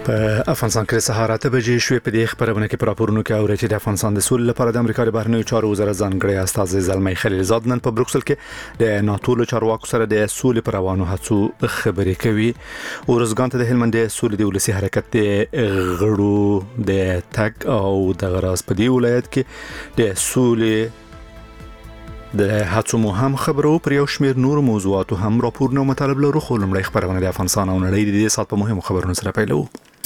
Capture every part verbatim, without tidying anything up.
په افغانستان کې سهار اته بجې شوې. په دې خبرونه کې پر راپورونو کې اوري چې د افغانستان د سولې لپاره د امریکا د بهرنیو چارو وزارت ځانګړی استازی زلمی خلیلزاد نن په بروکسل کې د ناتو له چارواکو سره د سولې پر روانو هڅو خبرې کوي. ورزګان ته د هلمند د سولې د ولسی حرکت د غړو د تک او د غراس په دی ولایت کې د سولې د هڅو مهم خبرو پر یو شمیر نور موضوعاتو هم راپورونه مطالب لرو. خو لمړی خبرونه د افغانستان او نړۍ د دې سات په مهمو خبرونو سره پیلو.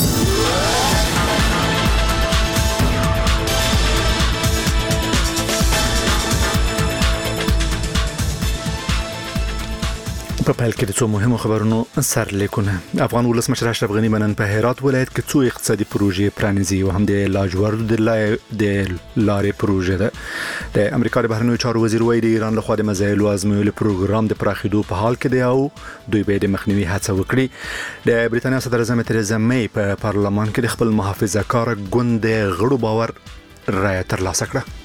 په پیل کې د څو مهمو خبرونو سرلیکونه. افغان ولسمشر اشرف غنی منن په هرات ولایت کې څو اقتصادي پروژې پرانیزي او هم د لاجورد د لارې پروژې ده. د امریکا د بهرنیو چارو وزیر وایي د ایران لخوا د مزایلو ازمویلو پروګرام د پراخېدو په حال کې دی او دوی به د مخنیوي هڅه وکړي. د بریتانیا صدر اعظم تریزا می په پارلمان کې د خپل محافظه‌کار ګوند غړو باور رایه ترلاسه کړه.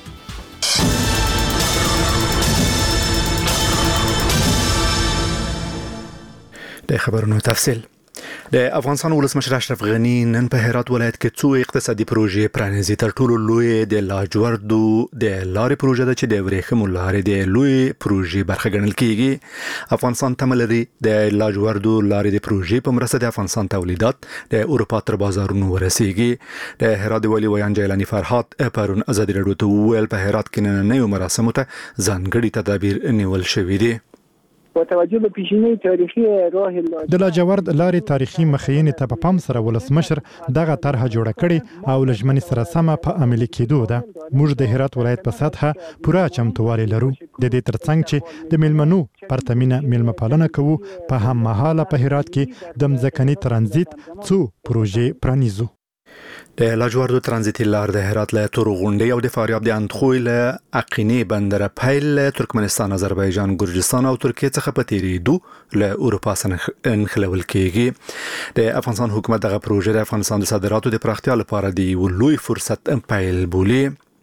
د خبرونو تفصیل. د افغانستان ولسمشر اشرف غنی نن په هرات ولایت کې څو اقتصادي پروژې پرانیزي. تر ټولو لوی د لاجوردو د لارې پروژه ده چې د ورېښمو لارې د لوی پروژې برخه ګڼل کیږي. افغانستان تمه لري د لاجوردو لارې د پروژې په مرسته د افغانستان تولیدات د اروپا تر بازارونو ورسیږي. د هرات ولی ویان جیلانی فرحات پرون ازادي راډیو ته وویل په هرات کې نن نوو مراسمو ته ځانګړي تدابیر نیول شوي دي. توجه به پیشینه تاریخي راه د لاجورد لارې تاریخي مخینې ته په پام سره ولسمشر دغه طرحه جوړه کړې او لجمنې سره سمه په عملي کېدو ده. موږ د هرات ولایت په سطحه پوره چمتووالی لرو. د دې ترڅنګ چې د میلمنو پرتمینه میلمه پالنه کوو، په هم مهاله په هرات کې د مځکني ترانزیت څو پروژې پرانیزو. د لاجوردو ترانزیتي لار د هرات له تور غونډې او د فاریاب د اندخوی له اقینې بندر پیل ترکمنستان، آذربایجان، ګرجستان او ترکیه څخه په تیریدو له اروپا څخه انخلول کیږي. د افغانستان حکومت دغه پروژه د افغانستان د صادراتو د پراختیا لپاره دی یو لوی فرصت پیل بولي.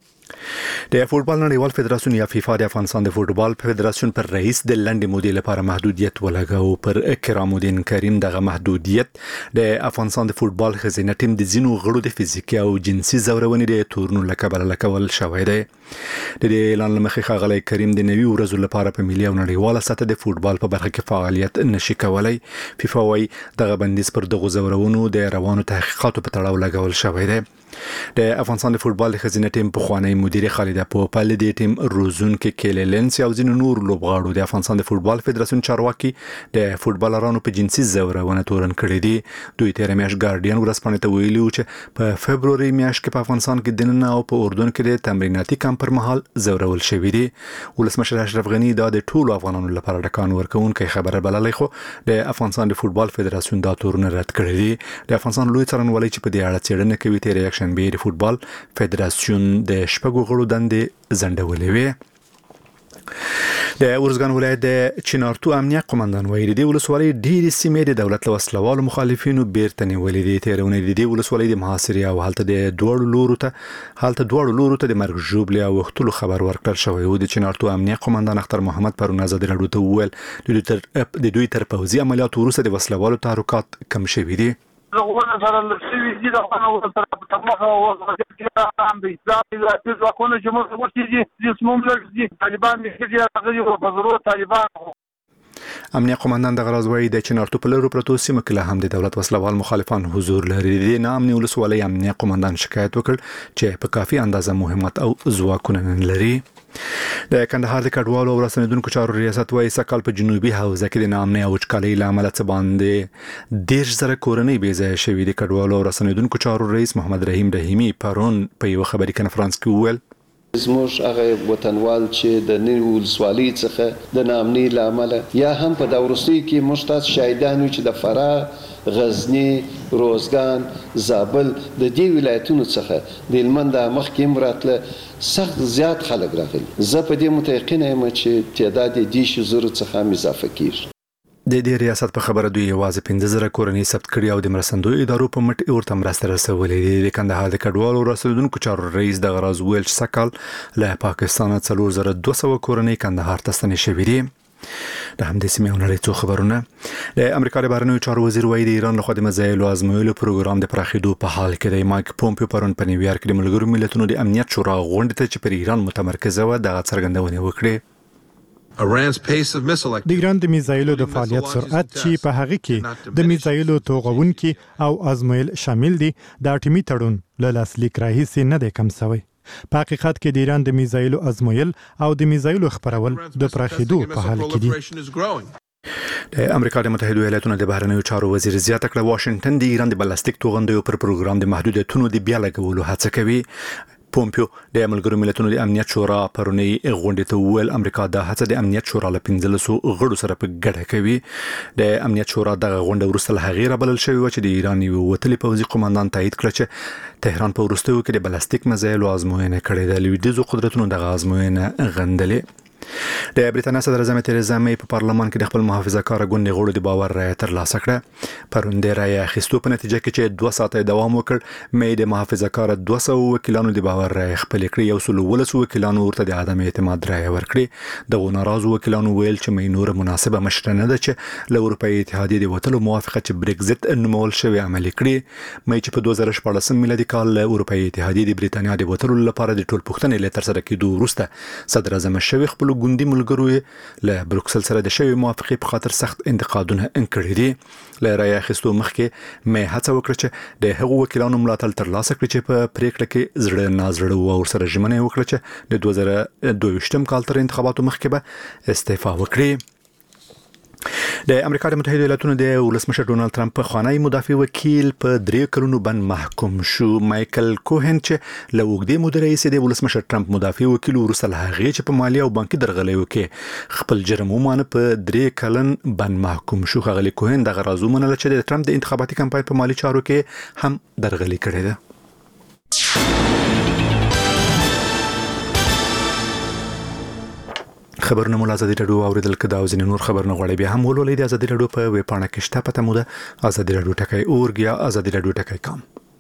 د فوټبال نړیوال فدراسیون یا فیفا د افغانستان د فوټبال فدراسیون پر رئیس د لنډې مودې لپاره محدودیت ولګاو. پر کرام الدین کریم دغه محدودیت د افغانستان د فوټبال خزینه ټیم د ځینو غړو د فزیکي او جنسي زورونې د تورنو لکبل لکول شوی دی. د دې اعلان لمخې ښاغلی کریم د نوي ورځو لپاره په ملي او نړیواله سطح د فوټبال په برخه کې فعالیت نشي کولای. فیفا وايي دغه بندیز پر دغو زورونو د روانو تحقیقاتو په تړاو لګول شوی دی. د افغانستان د فوټبال خزینه ټیم په خوانی مدیر خالد پوپل د ټیم روزونکو کېللنس او ځینو نور لوبغاړو د افغانستان د فوټبال فدراسیون چارواکي د فوټبالرانو په جنسي زورونه تورن کړی دي. دوی تیر میاشت ګارډین ورسپانې ته ویلي و چې په فبروري میاشت کې په افغانستان کې دننه او په اردن کې د تمریناتي کمپ پر مهال زورول شوی دي. ولسمشر اشرف غنی دا د ټولو افغانانو لپاره ډکان ورکوونکی خبره بللې، خو د افغانستان د فوټبال فدراسیون دا تورن رد کړی دي. د افغانستان لوی څارنوالي چې په دې اړه څېړنه کوي تیر یک شنبه د فوټبال فدراسیون د شپږو غړو دندې ځنډولې وې. د ورزګان ولایت د چنارتو امنیه قومندان وایي د ولسوالۍ ډېرې سیمې د دولت له وسلوالو مخالفینو بیرته نیولې دي. تېرونې د دې ولسوالۍ د محاصرې او هلته د دوړو لورو ته هلته دوړو لورو ته د مرګ ژوبلې او وختلو خبر ورکړل شوی و. د چنارتو امنیه قومندان اختر محمد پرون ازادي راډیو ته وویل د دوی تر پوځي عملیاتو وروسته د وسلوالو تحرکات کم شوي دي. زغونه سره لسوي دي د خپل سره په تمخه او وضعیت هم د اسلامي ځواکونو ځواکونو چې موږ ورته دي اسموم لري طالبان چې هغه په ضرورت طالبان. امنیه قومندان د غراز وایي د چنارتو په لرو پروتو سیمه کې هم د دولت وسلوال مخالفان حضور لري. د نامني ولسوالۍ امنیه قومندان شکایت وکړ چې په کافي اندازه مهمت او ځواکونه نه لري. د کندهار د کډوالو او رسنیدونکو چارو ریاست وایي سکهال په جنوبي حوزه کې د نامني او وچکالۍ له امله څه باندې دېرش زره کورنۍ بې ځایه شوي. د کډوالو او رسنیدونکو چارو رئیس محمد رحیم رحیمي پرون په یو خبري کنفرانس کې وویل زموږ هغه وطنوال چې د نوې ولسوالۍ څخه د نامني له امله یا هم په دا وروستیو کې موږ تاسو شاهدان یو چې د فراه، غزني، روزګان، زابل د دې ولایتونو څخه د هلمند مخکې هم راتله سخت زیات خلک راغلي. زه په دې متیقنه یم چې تعداد یې دېرشو زرو څخه هم اضافه کېږي. د دې ریاست په خبره دوی یوازې پنځه زره کورنۍ ثبت کړي او د مرستندوی ادارو په مټ ورته مرسته رسولې دي. د کندهار د کډوالو رسیدونکو چارو رئیس د غراز ویل چې سکهال له پاکستان څلور زره دوه سوه کورنۍ کندهار ته ستنې شوې دي. د همدې سیمې او نړۍ څو خبرونه. د امریکا د بهرنیو چارو وزیر وایي د ایران لخوا د میزایلو ازمویلو پروګرام د پراخېدو په حال کې دی. مایک پومپیو پرون په نیویارک کې د ملګرو ملتونو د امنیت شورا غونډې ته چې پر ایران متمرکزه و دغه څرګندونه وکړه. د ایران د میزایلو د فعالیت سرعت چې په هغه کې د میزایلو توغونکي او ازمویل شامل دي د اټومي تړون له لاسلیک راهیسې نه دی کم شوی. په حقیقت کې د ایران د میزایلو ازمویل او د میزایلو خپرول د پراخېدو په حال کې دي. د امریکا د متحده ایالاتونو د بهرنیو چارو وزیر زیاته کړه واشنگټن د ایران د بلاستیک توغندیو پر پروګرام د محدودیتونو د بیا لګولو هڅه کوي. پومپیو د ملګرو ملتونو د امنیت شورا پرونی غونډې ته وویل امریکا د هڅه د امنیت شورا له پنځلسو غړو سره په ګډه کوي. د امنیت شورا دغه غونډه وروسته له هغې رابلل شوې وه چې د ایران یو وتلي پوځي قوماندان تایید کړه چې تهران په وروستیو کې د بلاستیک میزایلو ازموینه کړې ده. لویدیځو قدرتونو دغه ازموینه غندلې. د بریټانیا صدر اعظم تریزا می په پارلمان کې د خپل محافظه‌کار غونډې غړو د باور رایه ترلاسه کړه. پرون د رایه اخیستو په نتیجه کې چې دوه ساعته دوام وکړ می د محافظه‌کار دوه سوه وکیلانو د باور رایه خپل کړې. یو سل ولس وکیلانو ورته د عدم اعتماد رایه ورکړه. د ناراض وکیلانو ویل چې می نور مناسبه مشره نه ده چې له اروپאי اتحادیې د وټلو موافقه چې بریگزټ نومول شوی عملي کړي. می چې په دوه زره شپاړسم میلادي کال له اروپאי اتحادیې د بریټانیا د وټلو لپاره د ټول پښتنې له تر سره کېدو وروسته صدر اعظم شوی خپل ګوندي ملګرو له بروکسل سره د شوی موافقه په خاطر سخت انتقادونه انکړي دي. له رایه اخیستو مخکې مې هڅه وکړه چې د هغو وکیلانو ملاتړ ترلاسه کړي چې په پریکړه کې زړه نازړه و او سره ژمنه وکړه چې د دوه زره دوه ویشتم کال تر انتخاباتو مخکې به استعفا وکړي. د امریکا د متحده ایالاتونو د ولسمشر ډونالد ترامپ په خوانی مدافع وکیل په درې کلونو بند محکوم شو. مایکل کوهن چې له وګړي مدیر رئیس د ولسمشر ترامپ مدافع وکیل ورسره هغه چې په مالی او بانکي درغلې وکي خپل جرم ومانه په درې کلن بند محکوم شو. غلی کوهن د غرازو منل چې د ترامپ د انتخاباتي کمپاین په مالی چارو کې هم درغلي کړې ده. خبرونه مول ازادي رادیو اوریدل کدا او ځینې نور خبرونه غواړي بیا هم ولولئ د ازادي رادیو په ویب پاڼه کې شته پته مو ده ازادي رادیو ټکای اورګ یا ازادي رادیو ټکای کام.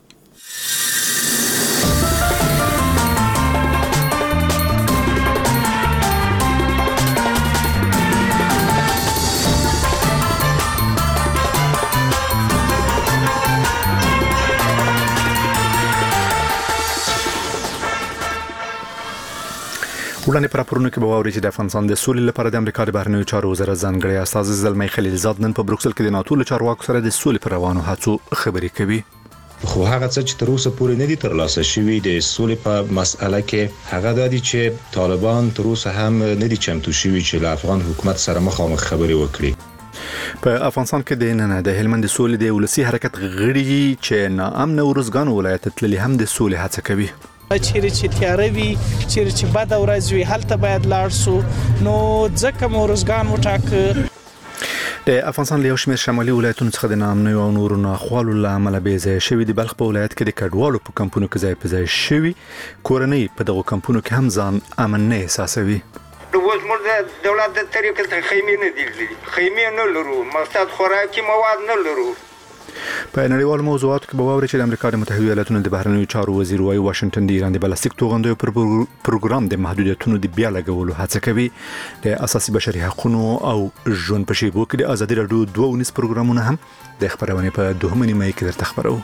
وړاندې پر راپورونو کې به واوري چې د افغانستان د سولې لپاره د امریکا د بهرنیو چارو وزارت ځانګړی استازی زلمی خلیلزاد نن په بروکسل کې د ناتو له چارواکو سره د سولې پر روانو هڅو خبرې کوي. خو هغه څه چې تر اوسه پورې نه دي ترلاسه شوي د سولې په مسأله کې هغه د دې چې طالبان تر اوسه هم نه دي چمتو شوي چې له افغان حکومت سره مخامخ خبرې وکړي. په افغانستان کې د نن د هلمند سولې د ولسی حرکت غړي چې ناامن ورزګان ولایت تللی هم د سولې هڅه کوي. چیرې چې تیارې وي چیرې چې بد ورځ وي هلته باید لاړ شو نو ځکه مورزګان وټاک. د افغانستان له یو شمېر شمالي ولایتونو څخه د ناامنۍ او نورو ناخوالو له امله بې ځایه شوي د بلخ په ولایت کې د کډوالو په کمپونو کې ځای په ځای شوي کورنۍ په دغو کمپونو کې هم ځان امن نه احساسوي. اوس موږ د دولت د طریقې ته خیمې نه دي خیمې نه لرو مقصد خوراکي مواد نه لرو. په نړیوالو موضوعاتو کې به واوري چې د امریکا د متحده ایالاتونو د بهرنیو چارو وزیر وايي واشنگټن د ایران د بلاستیک توغندیو پر پروګرام د محدودیتونو د بیا لګولو هڅه کوي. د اساسي بشري حقوقو او ژوند په شیبو کې د ازادي رادیو دوه ونیس پروګرامونه هم د خبرونه په دوهمه نیمه کې درته خبرو.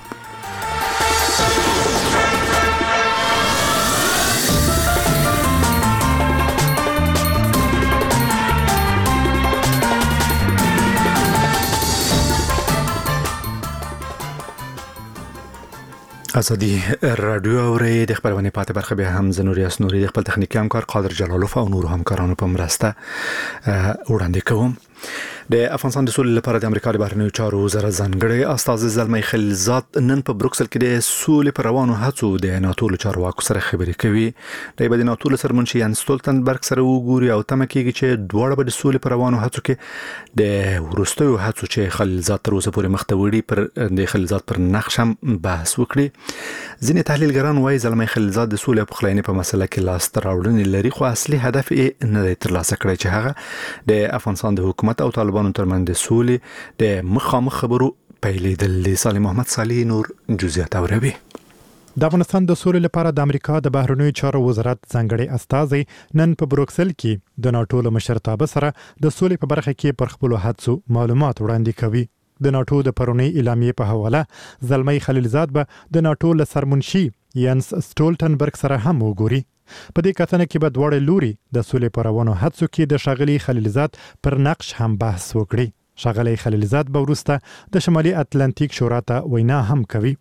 ازادي رادیو اوري د خبرونه پاتې برخه به هم زنوري اسنوري د خپل تخنیکی همکار قادر جلالوف او نور همکارانو په مرسته وړاندې کوم. د افغانستان د سولې لپاره د امریکا د بهرنیو چارو وزارت ځانګړی استازی زلمی خلیلزاد نن په بروکسل کې د سولې پر روانو هڅو د ناتو له چارواکو سره خبرې کوي. د بده ناتو له سرمنشي یان ستولتنبرګ سره وګوري او تمه کېږي چې دواړه به د سولې پر روانو هڅو کې د ورستیو هڅو چې خلیلزاد تر اوسه پورې مخته وړي پر د خلیلزاد پر نقش هم بحث وکړي. ځینې تحلیلګران وايي زلمی خلیلزاد د سولې په خلاینې په مسله کې لاس تراوړنې لري خو اصلي هدف یې نه دی ترلاسه کړی چې هغه د افغانستان د حکومت او طالبانو ترمنځ د سولې د مخامخ خبرو پیلېدل. صالح محمد صالح نور جزئیات اوروي. د افغانستان د سولې لپاره د امریکا د بهرنیو چارو وزارت ځانګړی استازی نن په بروکسل کې د ناټو له مشرتابه سره د سولې په برخه کې پر خپلو هڅو معلومات وړاندې کوي. د ناټو د پرونی اعلامیې په حواله زلمی خلیلزاد به د ناټو له سرمنشي ینس سټولټنبرګ سره هم وګوري. په دې کتنه کې به دواړه لوري د سولې په روانو هڅو کې د ښاغلي خلیلزاد پر نقش هم بحث وکړي. ښاغلي خلیلزاد به وروسته د شمالي اتلانتیک شورا ته وینا هم کوي.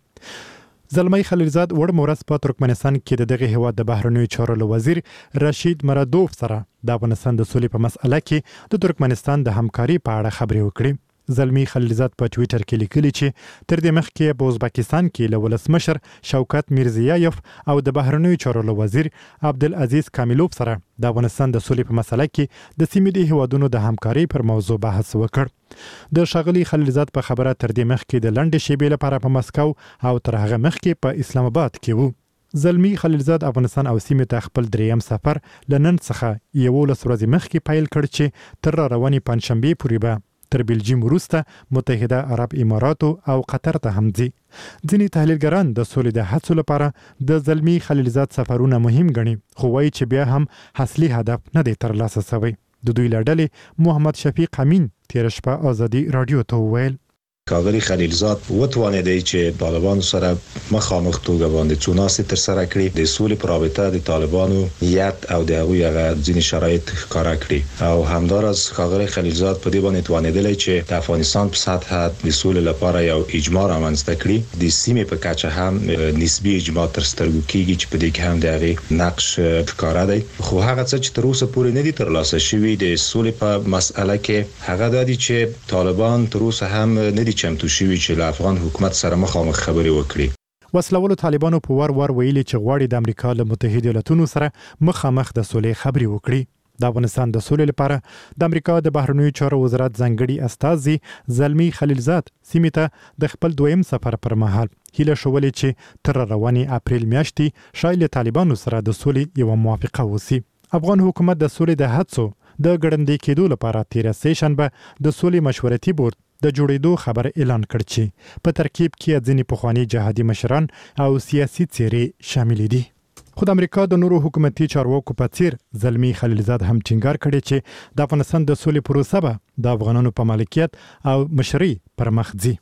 زلمی خلیلزاد وړ مورس په ترکمنستان کې د دغه هیواد د بهرنیو چارو له وزیر رشید مرادوف سره د افغانستان د سولې په مسأله کې د ترکمنستان د همکاري په اړه خبرې وکړي. زلمی خلیلزاد په ټویټر کې لیکلي چې تر دې مخکې په ازبکستان کې له ولسمشر شوکت میرزیایف او د بهرنیو چارو له وزیر عبدالعزیز کامیلوف سره د افغانستان د سولې په مسأله کې د سیمې د هیوادونو د همکاري پر موضوع بحث وکړ. د ښاغلي خلیلزاد په خبره تر دې مخکې د لنډې شیبې لپاره په مسکو او تر هغه مخکې په اسلام آباد کې وو. زلمی خلیلزاد افغانستان او سیمې ته خپل دریم سفر له نن څخه یولس ورځې مخکې پیل کړ چې تر روانې پنجشنبې پورې به تر بلجیم وروسته متحده عرب اماراتو او قطر ته هم ځي. ځینې تحلیلګران د سولې د هڅو لپاره د زلمی خلیلزاد سفرونه مهم ګڼي، خو وایي چې بیا هم اصلي هدف نه دی ترلاسه شوی. د دوی له ډلې محمد شفیق امین تېره شپه ازادي راډیو ته وویل ښاغلي خلیلزاد وتوانېدی چې طالبانو سره مخامخ توګه باندې څو ناستې ترسره کړي، د سولې په رابطه د طالبانو نیت او د هغوی هغه ځینې شرایط ښکاره کړي او همداراز ښاغلي خلیلزاد په دې باندې توانېدلی چې د افغانستان په سطحه د سولې لپاره یو اجماع رامنځته کړي. د سیمې په کچه هم نسبي اجماع تر سترګو کېږي چې په دې کې هم د هغې نقش ښکاره دی. خو هغه څه چې تر اوسه پورې نه دي ترلاسه شوي د سولې په مسأله کې هغه دا دي چې طالبان تر اوسه هم نه دي چمتو شوي چې له افغان حکومت سره مخامخ خبرې وکړي. وسلوالو طالبانو په ور ور ویلي چې غواړي د امریکا له متحده ایالاتونو سره مخامخ د سولې خبرې وکړي. د افغانستان د سولې لپاره د امریکا د بهرنیو چارو وزارت ځانګړي استازي زلمی خلیلزاد سیمې ته د خپل دویم سفر پر مهال هیله شولې چې تر روانې اپریل میاشتې شاید له طالبانو سره د سولې یو موافقه وسی. افغان حکومت د سولې د هڅو د ګړندې کېدو لپاره تیر سه شنبه د سولې مشورتي بورډ د جوړېدو خبر اعلان کړ چې په ترکیب کې ځینې پخواني جهادي مشران او سیاسي څېرې شامل دي. خو د امریکا د نورو حکومتي چارواکو په څیر زلمی خلیلزاد هم ټینګار کړی چې د افغانستان د سولې پروسه به د افغانانو په مالکیت او مشرۍ پر مخ ځي.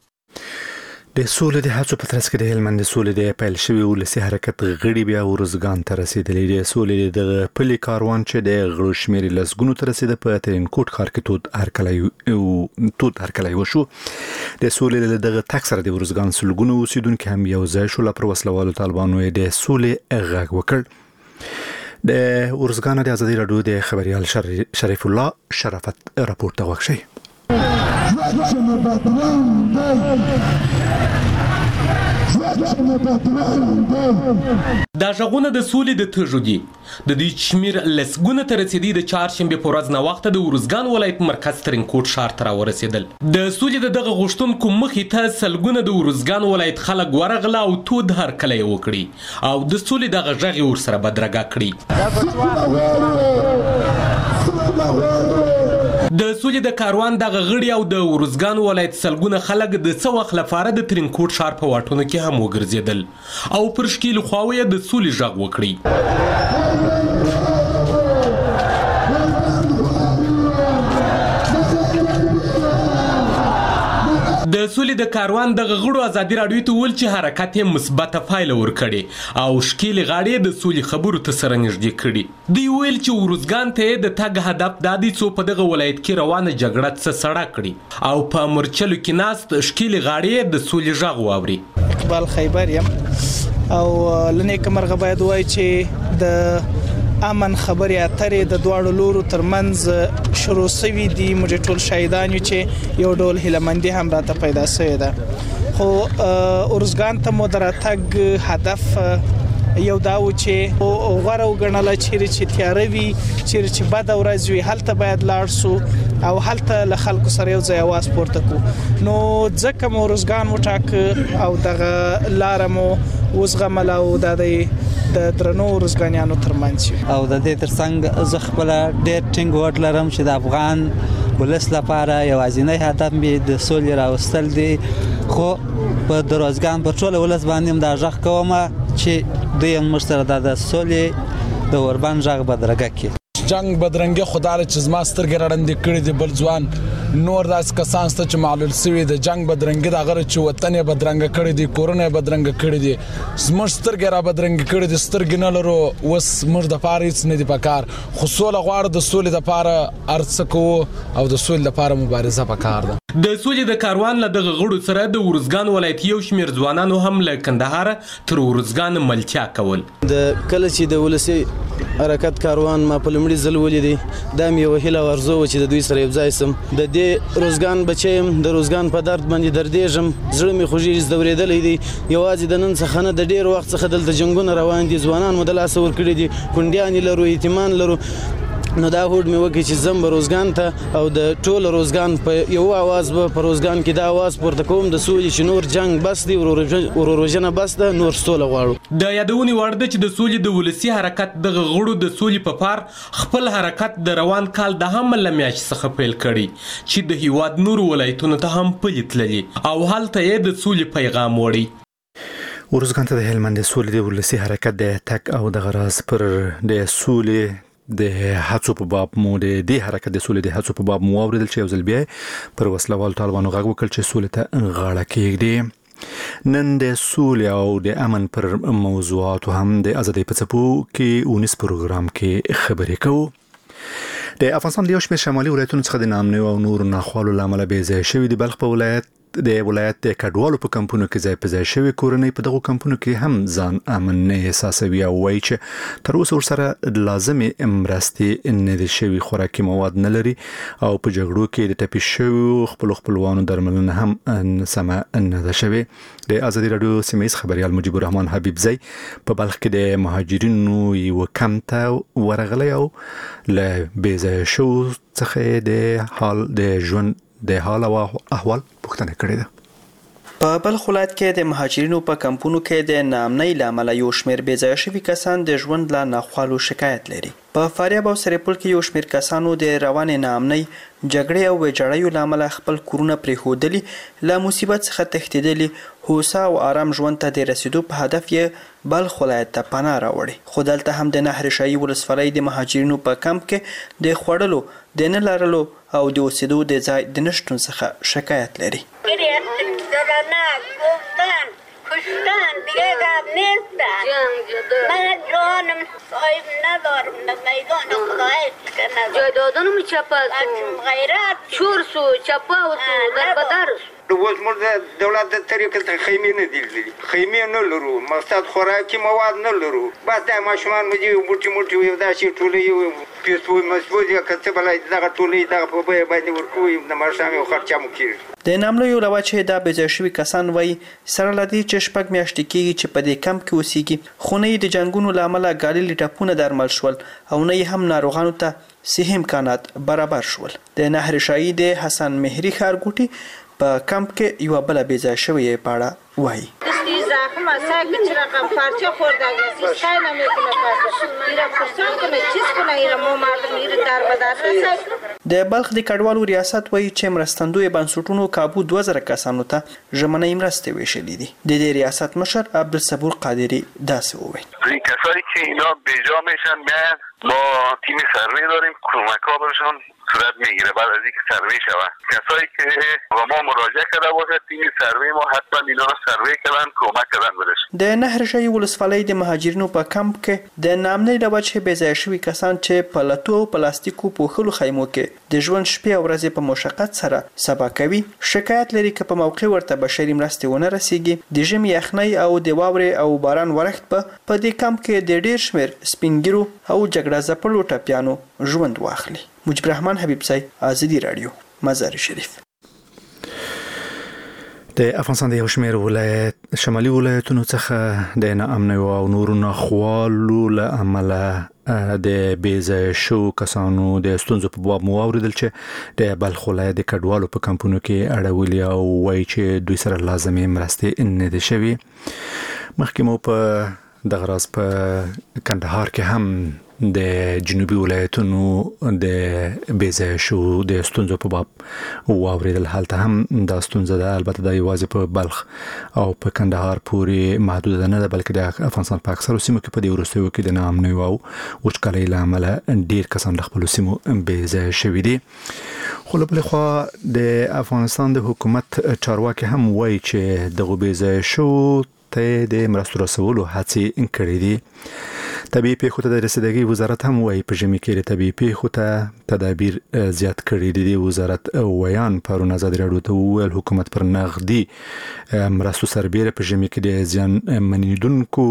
د سولې د هڅو په ترڅ کې د هلمند سولې د پیل شوی ولسي حرکت غړي بیا ورزګان ته رسیدلی دی. سولې د پلي کاروان چې د غړو شمېر لسګونو ته رسیده په ترینکوټ ښار کې تود هرکلی او تود هرکلی وشو. د سولې دغه تک سره د ورزګان سلګونو اوسیدونکو هم یو ځای شول پر وسلوالو طالبانو د سولې غږ وکړ. د ورزګان د ازادي راډیو د خبريال شریف الله شرافت راپورټ ته وښی. دا ژغونه د سولې د تږو دي. د دې شمیر لسګونه ته رسیدي د چهارشنبې په ورځ ناوخته د ورزګان ولایت مرکز ترینکوټ ښار ته راورسېدل. د سولې د دغه غوښتونکو مخې ته سلګونه د ورزګان ولایت خلک ورغله او تود هرکلی وکړي او د سولې دغه غږ یې ورسره بدرګه کړي. د سولې د کاروان دغه غړي او د ورزګان ولایت سلګونه خلک د څه وخت لپاره د ترینکوټ ښار په واټونو کې هم وګرځېدل او پر ښکیلو خواوو یې د سولې غږ وکړي. د سولې د کاروان دغه غړو ازادي راډیو ته ویل چې حرکت یې مثبته پایله ورکړې او ښکیلې غاړې یې د سولې خبرو ته سره نږدې کړي. دوی ویل چې ورزګان ته د تګ هدف دا دی څو په دغه ولایت کې روانه جګړه څه سړه کړي او په مرچلو کې ناست ښکیلې غاړې یې د سولې غږ واوري. اقبال خیبر یم او له نیکه مرغه باید ووایي چې د امن خبرې اترې د دواړو لورو ترمنځ شروع شوي دي. موږ ټول شاهدان یو چې یو ډول هیلهمندي هم راته پیدا شوې ده. خو ورزګان ته مو د راتګ هدف یو دا و چې غوره وګڼله چیرې چې تیاره وي، چیرې چې بده ورځ وي، هلته باید لاړ سو او هلته له خلکو سره یو ځای اواز پورته کړو. نو ځکه مو ورزګان وټاکه او دغه لاره مو وزغمله او دا د د درنو ورزګانیانو ترمنځ او د دې ترڅنګ زه خپل ډېر ټینګ هوډ لرم چې د افغان ولس لپاره یوازینی هدف مې د سولې راوستل دي. خو په د روزګان په ټوله ولس باندې هم دا غږ کوم چې دوی هم موږ سره د سولې د اوربان غږ بدرګه کې جنگ بدرنګي خدای چې زما سترګې رړندې کړې دي بل ځوان نور داس کسان ست چې معلول سوي د جنگ بدرنګي د غره چې وطن بدرنګ کړی دي کورونه بدرنګ کړی دي زموږ سترګې را بدرنګ کړی دي سترګې نه لرو وس موږ د پاریس نه دی پکار خو سول غواړو د سولې د پاره ارڅکو او د سولې لپاره مبارزه پکار ده د سولې د کاروان له دغه غړو سره د ورزګان ولایت یو شمېر ځوانانو هم له کندهار تر ورزګان ملتیا کول د کله چې د ولسی حرکت کاروان ما په لمړي ځل ولیدي دا مې وهله ورزو چې د دوی سره یو ځای سم د دې روزګان بچیم د روزګان په درد باندې دردېږم زړه مې خوږي زدورېدلې دي یوازې د نن څخه نه د ډېر وخت څخه دلته جنگونه روان دي ځوانان مو د لاس ور کړی دي کونډیان لرو یتیمان لرو نو دا هوډ مې وکړ چې زم به روزګان ته او د ټول روزګان په یو आवाज به په روزګان کې دا आवाज پورته کوم د سولې چې نور جنگ بس دی وروروجنه بس ده نور سوله غواړو د یادونې وړ ده چې د سولې د ولسی حرکت دغه غړو د سولې په پار خپل حرکت د روان کال د هم لمیاش څخه پیل کړي چې د هیواد نور ولایتونو ته هم پلیتللي او هلته یې د سولې پیغام وړي ورزګان ته د هلمند سولې د ولسی حرکت د تک او د غراز پر د سولې د هڅو په باب مو د دې حرکت د سولې د هڅو په باب مو اوریدل چې یو ځل بیا پر وسلوال طالبانو غږ وکړ چې سولې ته غاړه کېږدي نن د سولې او د امن پر موضوعاتو هم د ازادۍ په څپو کې اونیس پروګرام کې خبرې کوو د افغانستان د یو شمېر شمالي ولایتونو څخه د ناامنۍ او نورو ناخوالو له امله بې ځایه شوي د بلخ په ولایت د ولایت د کډوالو په کمپونو کې ځای په ځای شوي کورنۍ په دغو کمپونو کې هم ځان امن نه احساسوي او وایي چې تر اوسه ورسره لازمې مرستې نه دي شوي خوراکي مواد نه لري او په جګړو کې د ټپي شویو خپلو خپلوانو درملنه هم سمه نه ده شوې د ازادي راډیو سیمه ییز خبریال مجیب الرحمن حبیبزی په بلخ کې د مهاجرینو یو کمپ ته ورغلی او له بې ځایه شوو څخه د حال د ژوند د حال او احوال پوښتنه کړې ده په بلخ ولایت کې د مهاجرینو په کمپونو کې د ناامنۍ له امله یو شمېر بې ځایه شوي کسان د ژوند له ناخوالو شکایت لري په فاریاب او سرپل کې یو شمېر کسانو د روانې ناامنۍ جګړې او ویجاړیو له امله خپل کورونه پرېښودلي له مصیبت څخه تښتېدلي هوسا او آرام ژوند ته د رسېدو په هدف یې بلخ ولایت ته پناه راوړې خو دلته هم د نهر شاهي ولسوالۍ د مهاجرینو په کمپ کې د خوړلو د نه لرلو او د اوسېدو د ځای د نشتون څخه شکایت لري کشتن دیگه قبل نیستن من جانم صاحب ندارم میدان خدایش که ندارم جای دادنم چپا سو غیرت چور سو چپا و سو در بدر سو اوس موږ د دولت د طریقې ته خیمې نه دي لیدلي خیمې نه لرو مقصد خوراکي مواد نه لرو بس دا ماشومان مو دي بوټي موټي یو داسې ټولې یو پیسو مسبوز یا کڅ بلای دغه ټولې دغه په بیه باندې ورکوي د ماشوم یو خرچه مو کیږي د ناملو له وجه دا بې ځای شوي کسان وایي سره له دې چې شپږ میاشتې کېږي چې په دې کمپ کې اوسېږي خو نه یې د جنګونو له امله ګالیلې ټپونه درمل شول او نه یې هم ناروغانو ته صحي امکانات برابر شول د نهر شاهي د حسن مهري ښارګوټي په کمپ کې یوه بله بې ځای شوې په اړه وایي زخم ساکت رقم پارچه خورده گستی سای نمیکنه پاسه ایره پرسان کنه چیز کنه ایره مو مردم ایره در بدر رسای د بلخ د کډوالو ریاست وایي چې مرستندوی بنسټونو کابو دوه زره کسانو ته ژمنۍ مرستې ویشلې دي د دې ریاست مشر عبدالصبور قادری داسې وویل این کسایی که اینا بجا میشن بیان با تیم سروی داریم کمک ها برشان صورت میگیره بعد از اینکه سروی شود کسایی که با ما مراجعه کرده باشه تیم سروی ما حتما اینا رو سروی کردن کمک کردن برش د نهر شاهي ولسوالۍ د مهاجرینو په کمپ کې د ناامنۍ له وجې بې ځایه شوي کسان چې په لتو او پلاستیکو پوښلو خیمو کې د ژوند شپې او ورځې په مشقت سره سبا کوي شکایت لري که په موقع ورته بشري مرستې ونه رسیږي د ژمي یخنۍ او د واورې او باران ورښت به په دې کمپ کې د ډېر شمېر سپینګیرو او جګړه ځپلو ټپیانو ژوند واخلي مجيب الرحمن حبیبزی ازادي رادیو مزار شریف د افغانستان د یو شمېر ولایت شمالي ولایتونو څخه د ناامنۍ او نورو ناخوالو له امله د بې ځایه شوو کسانو د ستونزو په باب مو واورېدل چې د بلخ ولایت د کډوالو په کمپونو کې اړولي او وایي چې دوی سره لازمې مرستې نه دي شوي مخکې مو په دغه راز په کندهار کې هم د جنوبي ولایتونو د بیځای شو د ستونزو په باب واوریدل. هلته هم دا ستونزه ده، البته دا یوازې په بلخ او په کندهار پورې محدود نه ده، بلکې د افغانستان په اکثرو سیمو کې په دې وروستیو کې د ناامنۍ او وچکالۍ له امله ډیر کسان د خپلو سیمو بیځای شوي دي. خو له بلې خوا د افغانستان د حکومت چارواکي هم وایي چې دغه بیځای شو ته د مرستو رسولو هڅې کړې دي. طبیعي پیښو ته د رسیدګۍ وزارت هم وایي په ژمي کې د طبیعي پیښو ته تدابیر زیات کړي دي. د وزارت ویان پرون ازادي راډیو ته وویل حکومت پر نغدي مرستو سربیره په ژمي کې د زیان منیدونکو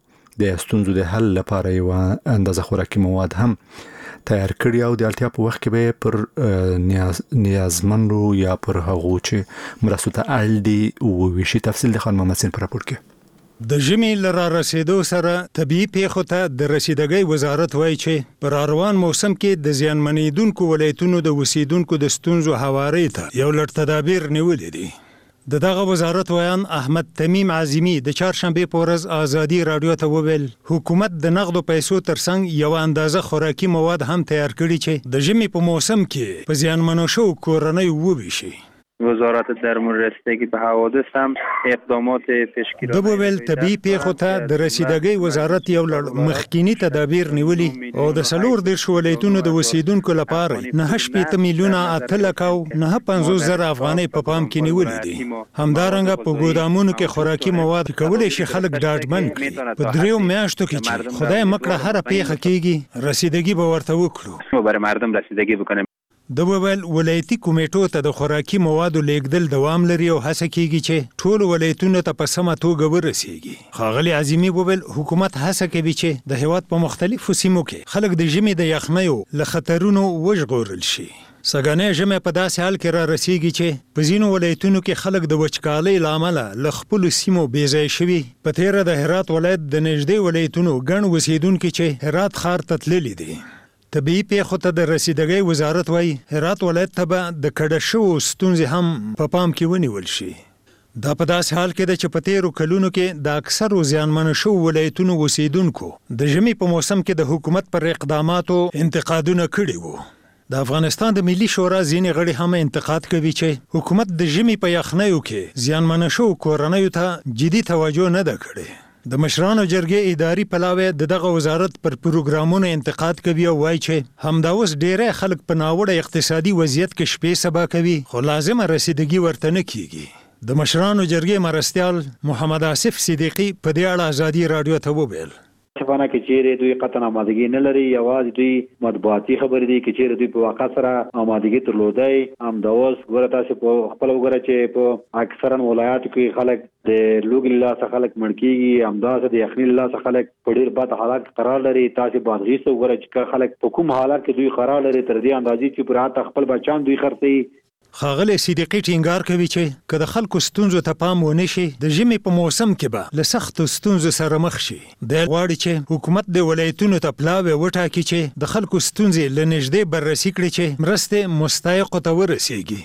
د ستونزو د حل لپاره یو اندازه خوراکي مواد هم تیار کړی او د اړتیا په وخت کې به پر نیاز نیازمندو یا پر هغو چې مرستو ته اړ دي وویشي. تفصیل د خان محمد سین پر راپور کې. د ژمي لرا رسیدو سره طبيعي پیښو ته د رسیدګۍ وزارت وایي چې پر روان موسم کې د زیانمنیدونکو ولایتونو د وسیدونکو د ستونزو هواري ته یو لړ تدابیر نیولې دي. د دغه وزارت ویان احمد تمیم عظیمی د چهارشنبه په ورځ ازادي رادیو ته وویل حکومت د نقدو پیسو ترڅنګ یو اندازه خوراکي مواد هم تیار کړي چې د ژمي په موسم کې په زیانمنو شو کورنۍ وویشي. وزارت در مورد رسیدگی به حوادث هم اقدامات پیشگیری د بوبل طبي پیښو ته د رسیدګۍ وزارت یو لړ مخکینی تدابیر نیولي او د سلور د شولېتونو د وسیدونکو لپاره نه شپږ میلیونه اتلکاو نه پنځوس زره افغانۍ په پام کې نیولې دي. همدارنګه په ګودامونو کې خوراکي مواد کولای شي خلک ډاډمن کړي. په دریو میاشتو کې چې خدای مکړه هر پیښه کېږي رسیدګي به ورته وکړو. برای مردم رسیدگی بکنیم. د وویل ولایتي کمیټو ته د خوراکي موادو لیږدل دوام لري او هڅه کیږي چې ټول ولایتونو ته په سمه توګه ورسیږي. ښاغلي عظیمی وویل حکومت هڅه کوي چې د هیواد په مختلفو سیمو کې خلک د ژمي د یخنیو له خطرونو وژغورل شي. سګنې ژمي په داسې حال کې را رسیږي چې په ځینو ولایتونو کې خلک د وچکالۍ له امله له خپلو سیمو بېځای شوي. په تیره د هرات ولایت د نږدې ولایتونو ګڼ اوسېدونکي چې هرات ښار ته تللي دي. طبيعي پیښو ته د رسیدګۍ وزارت وایي هرات ولایت ته به د کډه شوو ستونزې هم په پام کې ونیول شي. دا په داسې حال کې ده چې په تیرو کلونو کې د اکثرو زیانمنو شوو ولایتونو اوسېدونکو د ژمي په موسم کې د حکومت پر اقداماتو انتقادونه کړي وو. د افغانستان د ملي شورا ځینې غړي هم انتقاد کوي چې حکومت د ژمي په یخنیو کې زیانمنو شوو کورنیو ته جدي توجه نه ده کړې. د مشرانو جرګې اداري پلاوی د دغه وزارت پر پروګرامونو انتقاد کوي او وایي چې همدا اوس ډېری خلک په ناوړه اقتصادي وضعیت کې شپې سبا کوي خو لازمه رسیدګي ورته نه کیږي. د مشرانو جرګې مرستیال محمد آصف صدیقي په دې اړه ازادي رادیو ته وویل چفانه کې چیرې دوی قطن آمادګي نه لري، یوازې دوی مطبوعاتي خبرې دي کې چیرې دوی په واقع سره آمادګي درلودای. همدا اوس ګوره تاسو په خپل وګوره چې په اکثرا ولایاتو کې خلک د لوګي له څخه خلک مړ کیږي، همداسې د یخنۍ له څخه خلک په ډیر بد حالات قرار لري. تاسو باندې څه وګوره چې خلک په کوم حالات کې دوی قرار لري تر دې اندازې چې پر هغه خپل بچان دوی خرڅي. ښاغلی صدیقي ټینګار کوي چې که د خلکو ستونزو ته پام ونه شي د ژمي په موسم کې به له سختو ستونزو سره مخ شي. دی غواړي چې حکومت د ولایتونو ته پلاوی وټاکي چې د خلکو ستونزې له نږدې بررسي کړي چې مرستې مستحقو ته ورسیږي.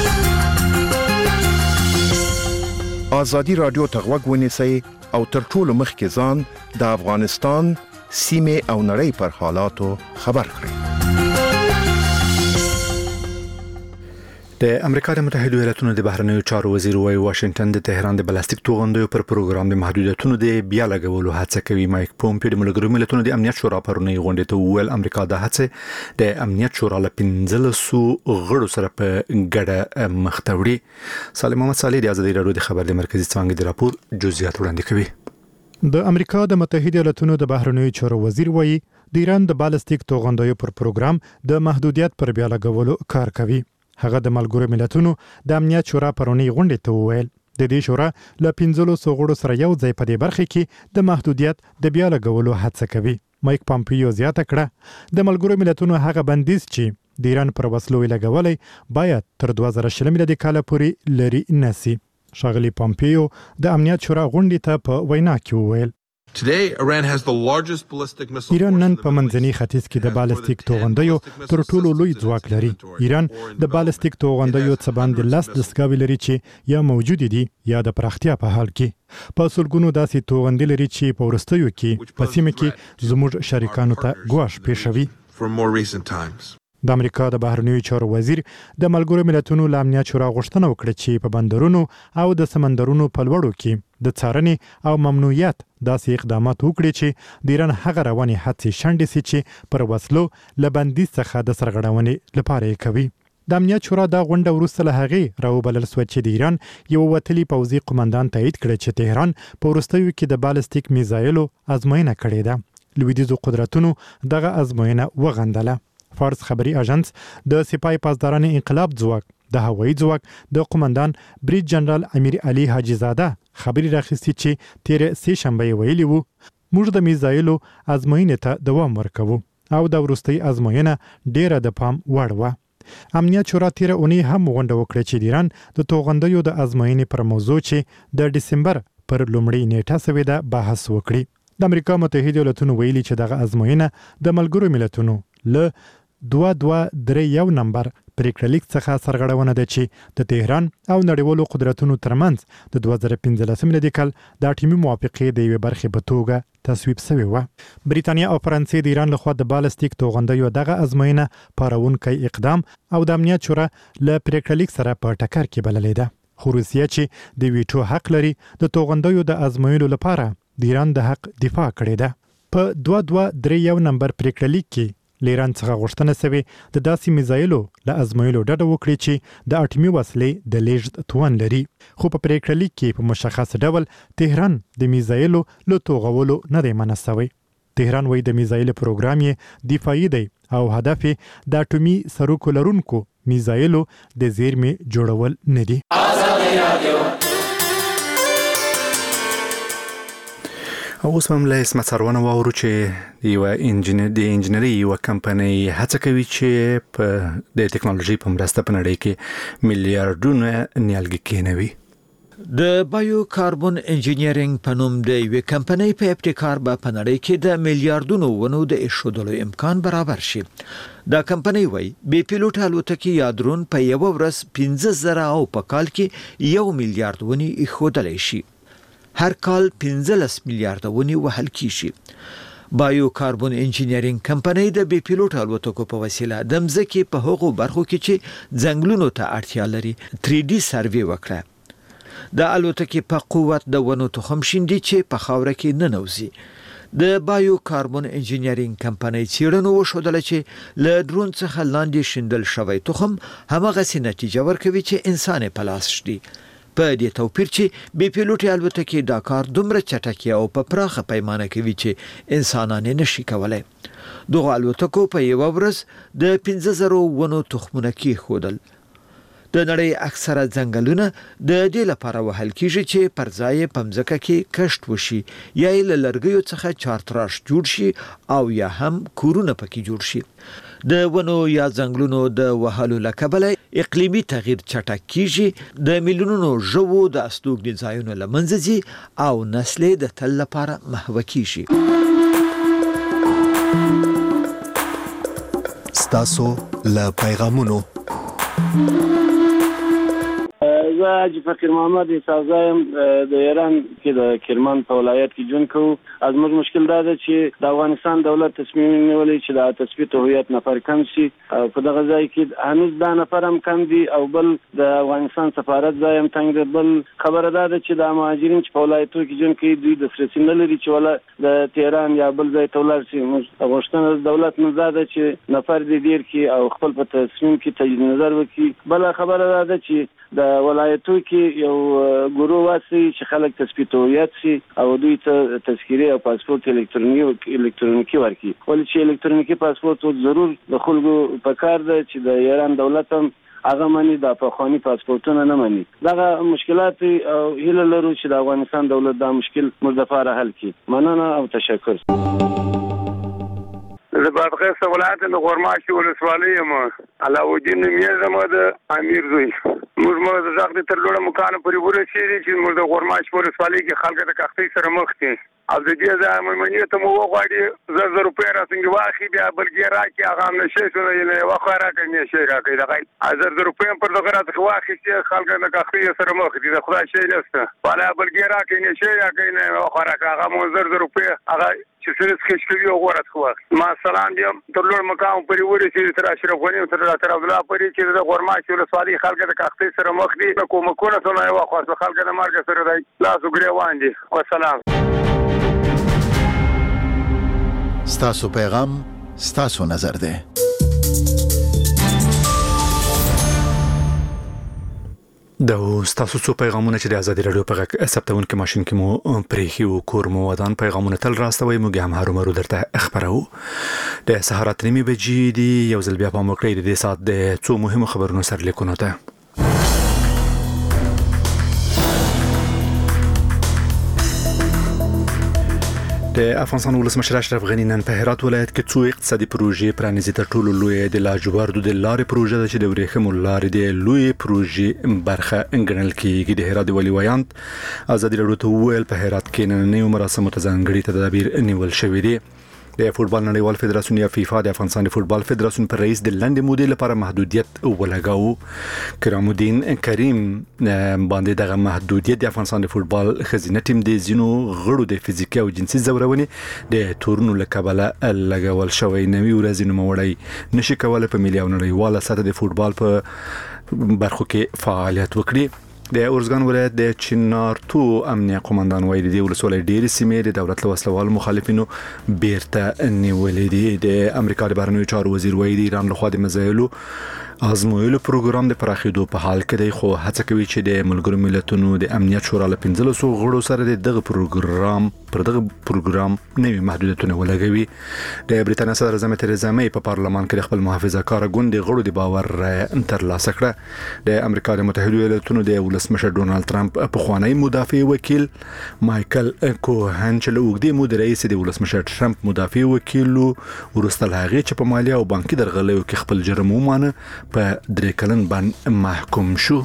ازادي رادیو ته غوږ ونیسئ او تر ټولو مخکې ځان د افغانستان سیمې او نړۍ پر حالاتو خبر کړئ. د امریکا د متحده ایالاتونو د بهرنیو چارو وزیر وايي واشنگټن د تهران د بلاستیک توغندیو پر پروګرام د محدودیتونو د بیا لګولو هڅه کوي. مایک پومپیو د ملګرو ملتونو د امنیت شورا پرونی غونډې ته وویل امریکا د هڅه د امنیت شورا له پنځلسو غړو سره په ګډه مخ ته وړي. سالم محمد صالح د ازادي راډیو د خبر د مرکزی څانګې د راپور جزئیات وړاندې کوي. د امریکا د متحده ایالاتونو د بهرنیو چارو وزیر وايي د ایران د بلاستیک توغندیو پر پروګرام د محدودیت پر بیا لګولو کار کوي. هغه د ملګرو ملتونو د امنیت شورا پرونی غونډې ته وویل د دې شورا له پنځلسو غړو سره یو ځای په دې برخه کې د محدودیت د بیا لګولو هڅه کوي. مایک پامپیو زیاته کړه د ملګرو ملتونو هغه بندیز چې د ایران پر وسلو لګولې باید تر دوه زره شل میلادي کال پورې لري نسی. ښاغلي پامپیو د امنیت شورا غونډې ته په وینا کې وویل ایران نن په منځني ختیځ کې د بالستیک توغندیو تر ټولو لوی ځواک لري. ایران د بالستیک توغندیو څخه باندې لاس دستګاوې لري چې یا موجود دي یا د پراختیا په حال کې. په سلګونو داسې توغندي لري چې په ورستیو کې په سیمه کې زموږ شریکانو ته ګواښ پېښوي. د امریکا د بهرنیو چارو وزیر د ملګرو ملتونو له امنیت شورا غوښتنه وکړه چې په بندرونو او د سمندرونو په لوړو کې د څارنې او ممنوعیت داسې اقدامات وکړي چې د ایران هغه روانې هڅې شنډې سي چې پر وسلو له بندیز څخه د سرغړونې لپاره یې کوي. د امنیت شورا دا غونډه وروسته له هغې راوبلل سوه چې د ایران یو وتلي پوځي قومندان تایید کړی چې تهران په وروستیو کې د بالستیک میزایلو ازموینه کړې ده. لویدیځو قدرتونو دغه ازموینه وغندله. فارس خبري اژانس د سپای پاسداران انقلاب ځواک د هوایي ځواک د قومندان بریج جنرال امیر علي حاجي زاده خبري راخستي چې تیر سه شنبه ویلي وو موږ د میزایلو ازموینې ته دوام ورکوو او د وروستي ازموینه ډیره د پام وړ وه. امنیت شورا تیر اونۍ هم غونډه وکړه چې د ایران د توغندیو د ازموینې پر موضوع چې د دسمبر پر لومړۍ نیټه سوې ده بحث وکړي. د امریکا متحده ایالاتونو ویلي چې دغه ازموینه د ملګرو ملتونو له دوه دوه درې یو نمبر پریکړلیک څخه سرغړونه ده چې د تهران او نړیوالو قدرتونو ترمنځ د دوه زره پنځلسم لدی کال د اټومي موافقې د یوې برخې په توګه تصویب شوی و. بریتانیا او فرانسې د ایران لخوا د بالستیک توغندیو دغه ازموینه پارونکی اقدام او د امنیت شورا له پریکړلیک سره په ټکر کې بللې ده. خو روسیه چې د ویټو حق لري د توغندیو د ازموینو لپاره د ایران د حق دفاع کړې ده. په دوه دوه درې یو نمبر پریکړلیک کې ایران څخه غوښتنه شوې د داسې میزایلو له ازمویلو ډډه وکړي چې د اټومي وسلې د لیږد توان لري. خو په پریکړلیک کې په مشخص ډول تهران د میزایلو له توغولو نه دی منع شوی. تهران وایي د میزایل پروګرام یې دفاعي دی او هدف یې د اټومي سروکو لرونکو میزایلو د زیرمې جوړول نه دي. او اوس هم له اسمت سروانه واورو چې یو انجینر د انجینری یو کمپنۍ هڅه کوي چې په د ټکنالوژي په مرسته په نړۍ کې میلیارډونه نیالګي کېنوي. د بایو کاربن انجینیرینګ په نوم د یو کمپنۍ په ابتکار به په نړۍ کې د میلیارډونو ونو د ایښودلو امکان برابر شي. دا کمپنۍ وایي بې پیلوټ الوتکې یا درون په یو ورځ پنځه زره او په کال کې یو میلیارډ ونې ایښودلی شي. هر کال پنځلس میلیارډ ونې وهل کیږي. بایو کاربن انجینیرینګ کمپنۍ د بې پیلوټ الوتکو په وسیله د مځکې په هغو برخو کې چې ځنګلونو ته اړتیا لري تھری ډي سروې وکړه. د الوتکې په قوت د ونو تخم شیندي چې په خاوره کې ننوځي. د بایو کاربن انجینیرینګ کمپنۍ څېړنو وښودله چې له درون څخه لاندې شیندل شوی تخم هماغسې نتیجه ورکوي چې انسان په لاس شي. په دې توپیر چې بې پیلوټي الوتکې دا کار دومره چټک او په پراخه پیمانه کوي چې انسانان یې نشي کولای. دغه الوتکو په یوه ورځ د پنځه زره ونو تخمونه کېښودل. د نړۍ اکثره ځنګلونه د دې لپاره وهل کیږي چې پر ځای په مځکه کې کښت وشي یا یې له لرګیو څخه چارتراش جوړ شي او یا هم کورونه پکې جوړ شي. د ونو یا ځنګلونو د وهلو له کبله اقلیمي تغییر چټک کیږي، د میلیونونو ژوو د استوګنې ځایونو له منځه ځي او نسل د تل لپاره محو کیږي. ستاسو له پیغامونو زه حاجي فقیر محمد اسحاق یم د ایران کې د کرمان په ولایت کې ژوند کوم. زموږ مشکل دا ده چې د افغانستان دولت تصمیم نیولی چې د تثبیت هویت نفر کم شي. په دغه ځای کې هنوز دا نفر هم کم دي او بل د افغانستان سفارت ځای هم تنګ دی. بل خبره دا ده چې د مهاجرین چې په ولایتونو کې ژوند کوي دوی دسترسي نه لري چې ولا د تهران یا بل ځای ته ولاړ شي. موږ غوښتنه دولت نه ده چې نفر دې ډېر کړي او خپل په تصمیم کې تجدید نظر وکړي. بل خبره دا ده چې د ولایتو کې یو ګروه واسي چې خلک تثبیت هویت شي او دوی ته تذکیره او پاسپورت الکترونیکي الکترونیکي ورکړي. ولې چې الکترونیکي پاسپورت ضرور د خلکو په کار ده چې د ایران دولت هم هغه مني د پخواني پاسپورتونه نه مني. دغه مشکلات او هیله لرو چې د افغانستان دولت دا مشکل مزدفاره حل کړي. مننه او تشکر. د بادغیس ولایت د غورماشي ولسوالۍ یم. علاوالدین نومیږم زما د امیر زوی. موږ مو د ځاګ تر لوړه مکان پورې ورسېدي چې موږ د غورماشي ولسوالۍ کې خلک د کښتۍ سره مخ دي. او د دې ځای مېمنې ته مو وغواړي زر زر روپۍ راڅنګه واخلي بیا بلګې راکړي هغه هم نشي شو نه یوه خوا راکړي نشي راکړي دغه زر زر روپۍ هم پر دغه راڅخه واخیستې خلک د کښتۍ سره مخ دي د خدای شی نشته والا بلګې راکړي نشي راکړي نه یوه خوا راکړي هغه مو زر زر روپۍ هغه چې سره سکش کوي او غوړه څخه ما سلام دیم تر لوړ مقام پرې ورسېږي تر اشرف غني تر تر عبد الله پرې چې د غورماچ ولسوالۍ خلک د کښتۍ سره مخ دي د کومکونه څنګه یو خاص خلک د مرګ سره دی لاس وګریوان دي والسلام ستاسو پیغام ستاسو نظر ده. د ستاسو څو پیغامونه چې د ازادي رادیو په ثبتون کې ماشين کې مو پریخي او کور مو ودان پیغامونه تل راستوي موږ هم هرو مرو درته خبرو د سهارت نیمه بجې دی یو ځل بیا په موکړې د سات د څو مهمو خبرونو سره لیکونه ده. د افغانستان ولسمشر اشرف غنی نن په هرات ولایت کې څو اقتصادي پروژې پرانیزي تر ټولو لوی د لاجوردو د لارې پروژه ده چې د ورېښمو لارې د لوی پروژې برخه انګڼل کیږي. د هرات ولي ویانت ازادي رادیو ته ویل په هرات کې نن نوو مراسمو ته ځانګړي تدابیر نیول شوې دي. د فوتبال نړیوال فدراسیون یا فیفا د افغانستان فوتبال فدراسیون پر رئیس د لنډ مودې لپاره محدودیت ولګاو. کرام الدین کریم باندې دغه محدودیت د افغانستان د فوتبال خزینه ټیم د زینو غړو د فزیکي او جنسي زورونې د تورنو لکبله لګول شوی. نوی ورځ نوموړی نشي کولای په ملي او نړیواله سطح د فوتبال په برخو کې فعالیت وکړي. د اورزګان ولایت د چنارتو امنیه قومندان وایي د ولسوالۍ ډېری سیمې د دولت له وسلوالو مخالفینو بیرته نیولې دي. د امریکا د بهرنیو چارو وزیر وایي د ایران لخوا د مزایلو ازمویلو پروګرام د پراخېدو په حال کې دی خو هڅه کوي چې د ملګرو ملتونو د امنیت شورا له پنځلس غړو سره د دغه پروګرام پر دغه پروګرام نوي محدودیتونه ولګوي. د بریټانیا صدر اعظم تریزا مې په پارلمان کې خپل محافظه کار غونډې غړو د باور ترلاسه کړه. د امریکا د متحده ایالاتونو د ولسمشر ډونالد ترامپ په خوانی مدافع وکیل مایکل کوهن چې له اوږدې مودې رئیس د ولسمشر ترامپ مدافع وکیل ورسته هغه چې په مالیه او بانکي درغلیو کې خپل جرم ومانه په درې کلن باندې محکوم شو.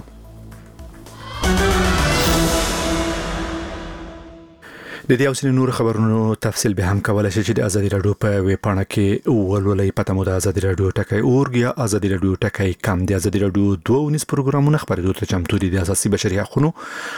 د دې اوسنی نور خبرونو تفصیل به هم کولای شي چې د ازادي رادیو په ویب پاڼه کې ولولئ. پته مو د ازادي رادیو ټکی اورګ یا ازادي رادیو ټکی کم. د ازادي رادیو دوه ونیس پروګرامونه خبرېدو ته چمتو دي د اساسي بشري حقوقو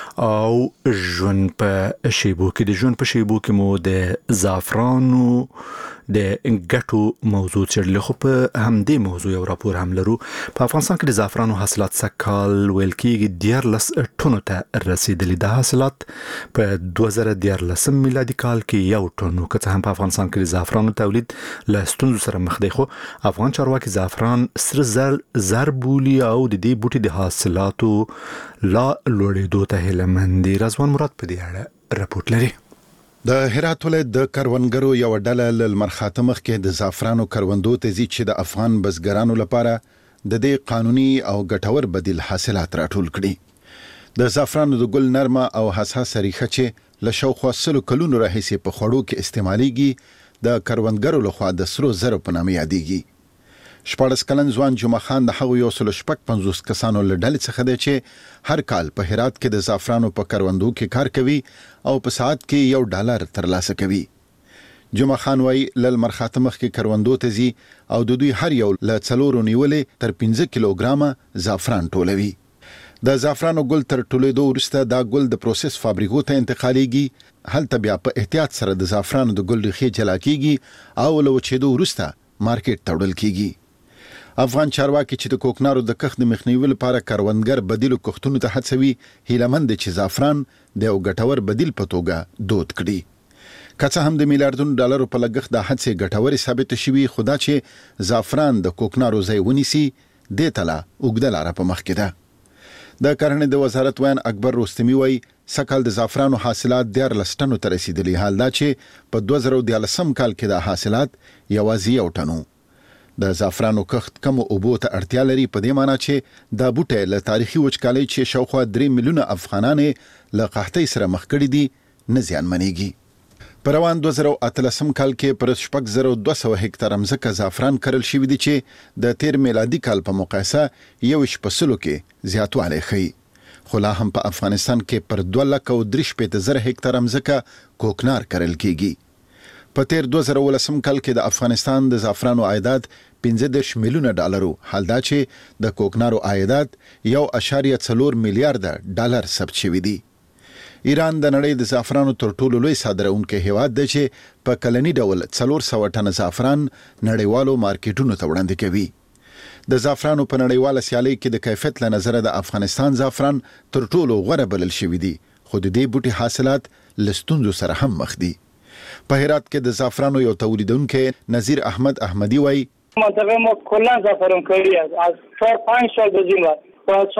او ژوند په شیبو کې. د ژوند په شیبو کې مو د زعفرانو د ګټو موضوع چړلې خو په همدې موضوع یو راپور هم لرو. په افغانستان کې د زعفرانو حاصلات سکال ویل کېږي دیارلس ټنو ته رسیدلي. د حاصلات په دوه زره دیارلسم میلادي کال کې یو ټن که څه هم په افغانستان کې د زعفرانو تولید له ستونزو سره مخ دی خو افغان چارواکي زعفران سره زر زر بولي او د دې بوټي د حاصلاتو لا لوړېدو ته هیله مند دي. رضوان مراد په دې اړه راپورټ لري. د هرات ولایت د کروندګرو یو ډله ل مرخاته مخ کې د زعفرانو کروندو ته زی چې د افغان بزګرانو لپاره د دې قانوني او ګټور بدیل حاصلات راټول کړي. د زعفرانو د ګل نرمه او حساسه ریښه چې له شاوخوا سلو کلونو راهیسې په خوړو کې استعمالېږي د کروندګرو لخوا د سرو زرو په نامه یادېږي. شپاړس کلن ځوان جمعه خان د هغو یو سل شپږ پنځوس کسانو له ډلې څخه دی چې هر کال په هرات کې د زعفرانو په کروندو کې کار کوي او په ساعت کې یو ډالر ترلاسه کوي. جمعه خان وايي ل مرخاته مخ کې کروندو ته زی او د دوی هر یو له څلورو نیولې تر پنځه کیلوګرامه زعفران ټولوي. د زعفرانو ګل تر ټولېدو وروسته دا ګل د پروسس فابریکو ته انتقالېږي. هلته بیا په احتیاط سره د زعفرانو د ګل ریښې جلا کیږي او له وچېدو وروسته مارکیټ ته وړل کیږي. افغان چارواکي چې د کوکنارو د کښت د مخنیوي لپاره کروندګر بدیلو کښتونو ته هڅوي هیلمند چې زعفران د یو ګټور بدیل په توګه دود کړي. که څه هم د میلیارډونو ډالرو په لګښت د هڅې ګټورې ثابت شوي خو دا چې زعفران د کوکنارو ځای ونیسي دې ته لا اوږده لاره په مخ کې ده. د کرنې د وزارت وین اکبر رستمي وایي سږ کال د زعفرانو حاصلات دیارلس ټنو ته رسیدلي. حال دا چې په دوه زره دیارلسم کال کې د حاصلات یوازې یو ټنو. د زعفرانو کښت کم اوبو ته اړتیا لري په دې معنی چې دا بوټی له تاریخي وچکالۍ چې شاوخوا درې میلیونه افغانان له قحطۍ سره مخ کړي دي نه زیانمنېږي. په روان دوه زره اتلسم کال کې پر شپږ زره دوه سوه هکتاره مځکه زعفران کرل شوي دي چې د تیر میلادي کال په مقایسه یو شپږ سلو کې زیاتوالی ښیي. خو لا هم په افغانستان کې پر دوه لک او درې شپېته زره هکتاره مځکه کوکنار کرل کیږي. په تیر دوه زره ولسم کال کې د افغانستان د زعفرانو عایدات پنځه دېرش میلیونه ډالر حال دا چې د کوکنارو عایدات یو اشاریه څلور میلیارډ ډالر ثبت شوي دي. ایران د نړۍ د زعفرانو تر ټولو لوی صادرونکی هیواد دی چې په کلني ډول څلور سوه ټنه زعفران نړیوالو مارکیټونو ته وړاندې کوي. د زعفرانو په نړیواله سیالۍ کې د کیفیت له نظره د افغانستان زعفران تر ټولو غوره بلل شوي دي، خو د دې بوټي حاصلات له ستونزو سره هم مخ دي. په هرات کې د زعفرانو یو تولیدونکی نظیر احمد احمدی وایي منطقه ما کلا زعفران کاری است. از چهار پنج سال به این